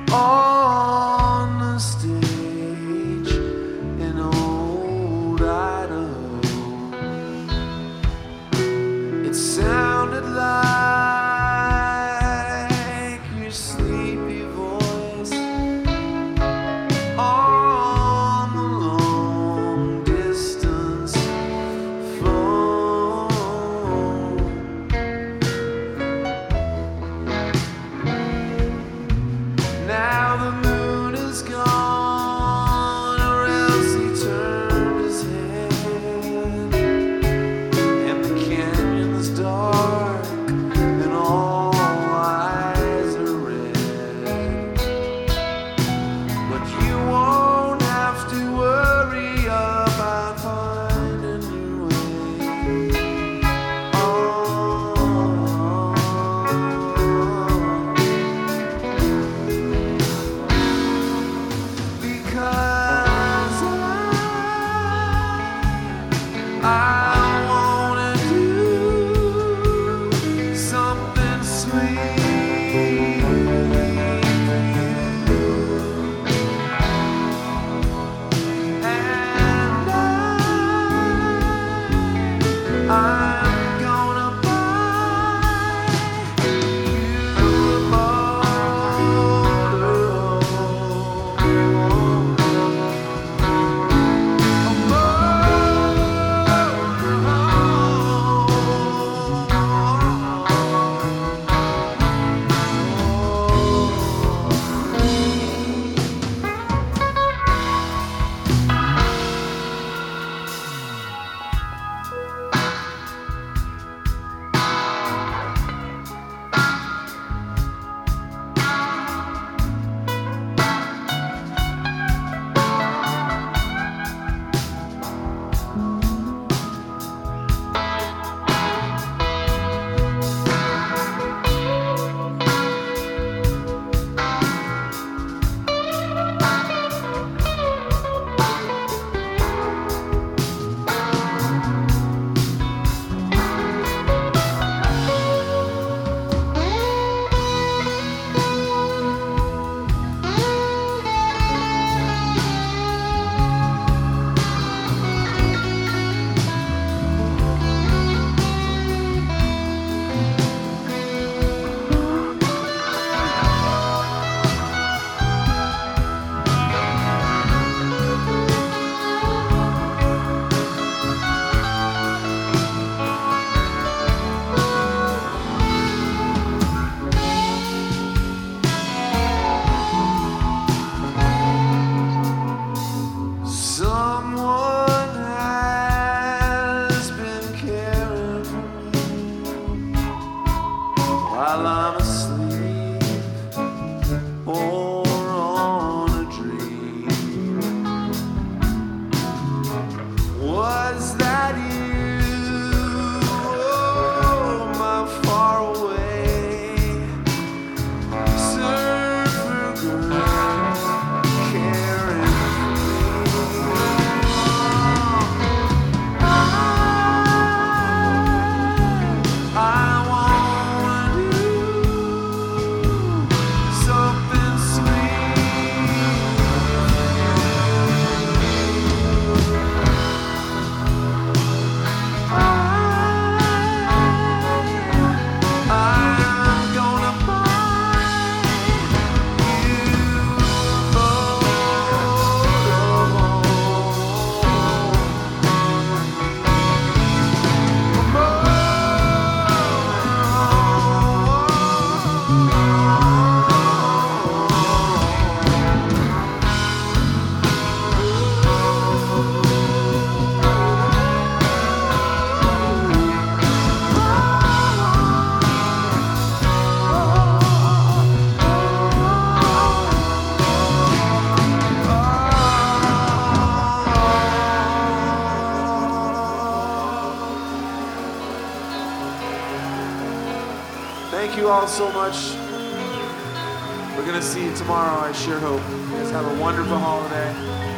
on the stage in old Idaho. It sounded like your sleepy voice on the long distance phone. Now the moon is gone, or else he turned his head, and the canyon's dark, and all eyes are red. But you won't have to worry about finding your way. Because I wanna do something sweet for you, and I'm gonna buy you a Someone has been caring for me while I'm asleep or on a dream. Was that you? Oh, my faraway surfer girl, caring for me. I wanna do something I'm gonna find you Thank you all so much. We're gonna see you tomorrow, I sure hope. You guys have a wonderful holiday.